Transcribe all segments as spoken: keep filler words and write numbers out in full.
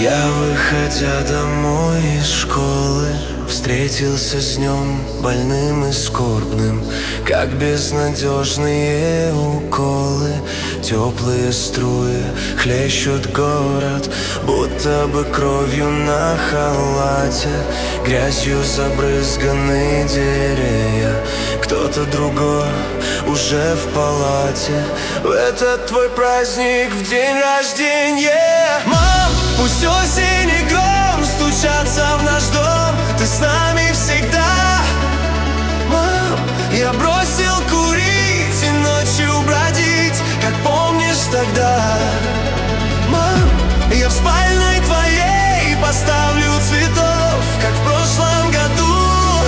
Я, выходя домой из школы, встретился с днем больным и скорбным, как безнадежные уколы. Теплые струи хлещут город, будто бы кровью на халате. Грязью забрызганы деревья, кто-то другой уже в палате. В этот твой праздник, в день рождения, мам, пусть осень и гром стучатся в наш дом, ты с нами всегда. Мам, я бросил курить и ночью бродить, как помнишь тогда. Мам, я в спальной твоей поставлю цветов, как в прошлом году.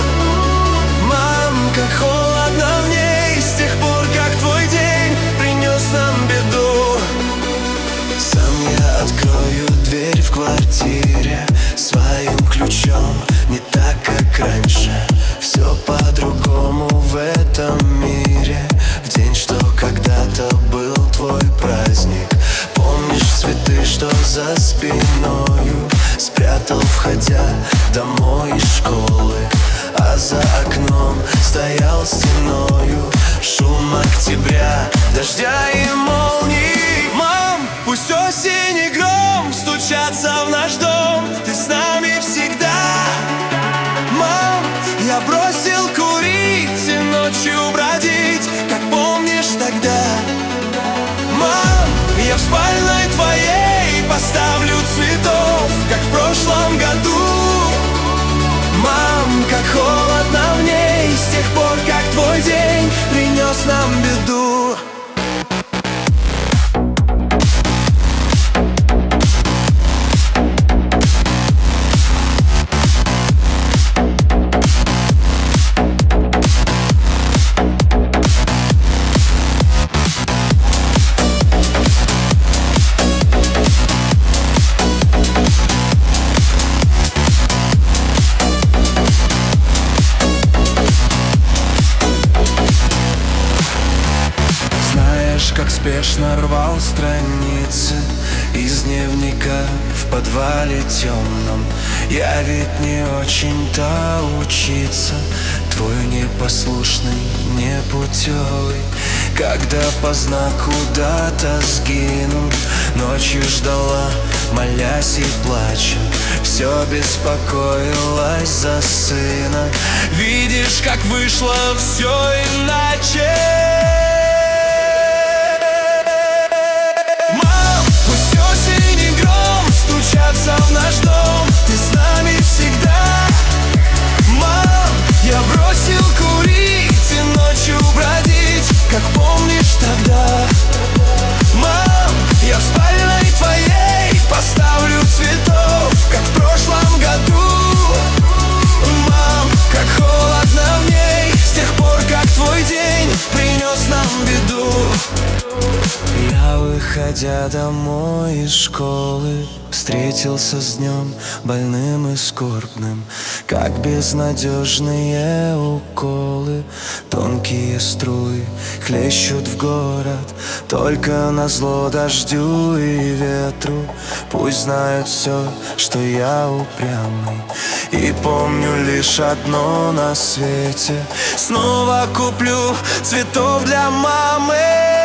Мам, как холодно в ней с тех пор, как твой день принес нам беду. Сам я открою дверь в квартире своим ключом, не так, как раньше. Все по-другому в этом мире. В день, что когда-то был твой праздник, помнишь цветы, что за спиною спрятал, входя домой из школы. А за окном стоял стеною шум октября, дождя и молний. Мам, пусть осень и гром стучатся в наш дом, ты с нами всегда. Мам, я бросил курить и ночью бродить, как помнишь тогда. Мам, я в спальной твоей поставлю цветов, как в прошлом году. Мам, как холодно в ней с тех пор, как твой день принес нам беду. Как спешно рвал страницы из дневника в подвале темном. Я ведь не очень-то учиться, твой непослушный, непутевый. Когда поздно куда-то сгинул, ночью ждала, молясь и плача, все беспокоилась за сына. Видишь, как вышло все иначе. В наш дом, ты с нами всегда. Мам, я бросил курить и ночью бродить, как помнишь тогда. Мам, я в спальной твоей поставлю цветов, как в прошлом году. Мам, как холодно в ней с тех пор, как твой день принес нам беду. Я, выходя домой из школы, встретился с днем больным и скорбным, как безнадежные уколы. Тонкие струи хлещут в город, только назло дождю и ветру. Пусть знают все, что я упрямый, и помню лишь одно на свете: снова куплю цветов для мамы.